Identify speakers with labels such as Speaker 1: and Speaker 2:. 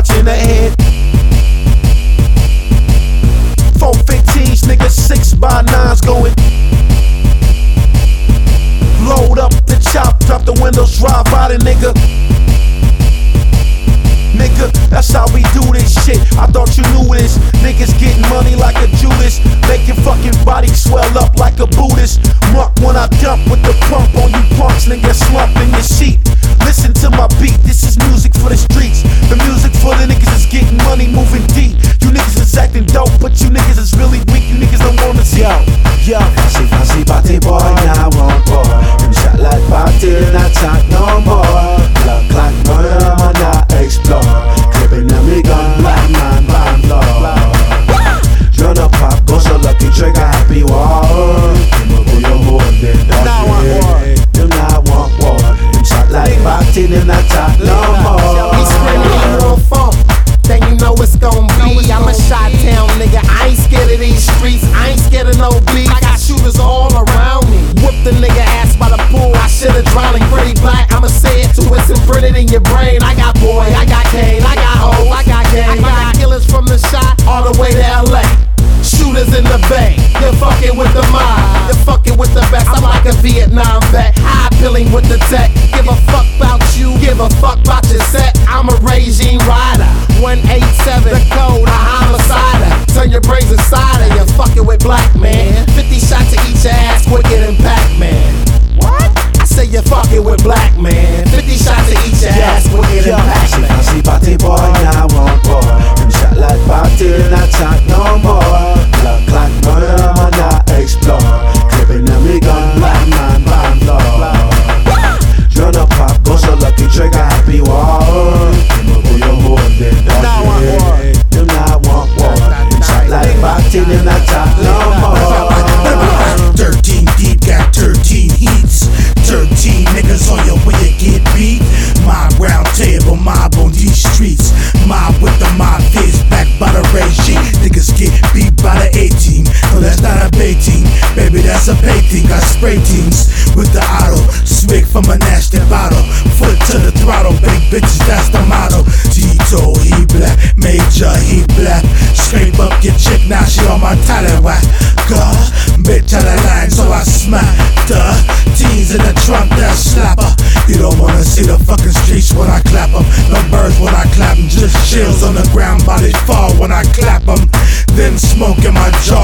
Speaker 1: watching ahead. 415s, nigga, 6x9s going. Load up the chop, drop the windows, drive by the nigga. Nigga, that's how we do this shit. I thought you knew this. Niggas getting money like a Judas, make your fucking body swell up like a Buddhist. Mark when I dump with the pump on you punks, nigga, slump in your seat. Listen to my beat, this is music for the streets. The music for the niggas is getting money, moving deep. You niggas is acting dope, but you niggas is really weak. You niggas don't wanna see. Yo,
Speaker 2: fancy, fancy party boy, now one boy. Them shot like party, not talk no more. Blood clot, murder, man, I explore. Clipping them, me gun, black man, bam, blow. Run up, pop, go so lucky, trigger, happy war. Remember your more than
Speaker 1: them now want war.
Speaker 2: Them now want war. Them shot like party, them not talk no more.
Speaker 3: We screaming more funk, then you know it's gon' be. I'm a Chi-Town nigga, I ain't scared of these streets, I ain't scared of no beef. I got shooters all around me. Whoop the nigga ass by the pool, I should've drowned in Pretty Black. I'ma say it to it's imprinted in your brain. I got boy, I got Kane, I got hoes, I got gang, I got killers from the shot all the way to LA. Shooters in the bay, you're fucking with the mob, you're fucking with the best. I'm like a Vietnam vet, high billing with the tech. Give a fuck about you, give a fuck about your set. I'm a regime rider, 187, the code, a homicider. Turn your brains inside and you're fucking with black man. 50 shots to each ass, quicker than Pac-Man. What? I say you're fucking with black man. 50 shots to each ass, quicker than Pac-Man.
Speaker 2: Fancy party boy, now one boy. Them shot like party, not talk no more. Blood clot, murder, man, I explore. Clipping them, me gun, black man, bam, blow. Run up, pop, go so lucky, trigger, happy war. Remember your more than
Speaker 1: them now want war.
Speaker 2: Them now want war. Them shot like party, them not talk no more.
Speaker 4: 13 deep, got 13 heats. 13 niggas on your way you get beat. Mob round table, mob on these streets. Mob with the mob face back by the regime. Niggas get beat by the 18. No, that's not a baiting, baby, that's a painting. Got spray teams with the auto. Swig from a nasty bottle. Foot to the throttle, big bitches, that's the motto. Tito, he black. Major, he black. Scrape up your chick, now she on my tallywhack. God, bitch out of line, so I smack the teens in the trunk, that slapper. You don't wanna see the fucking streets when I clap 'em. No birds when I clap 'em, just chills on the ground, bodies fall when I clap 'em. Then smoke in my jaw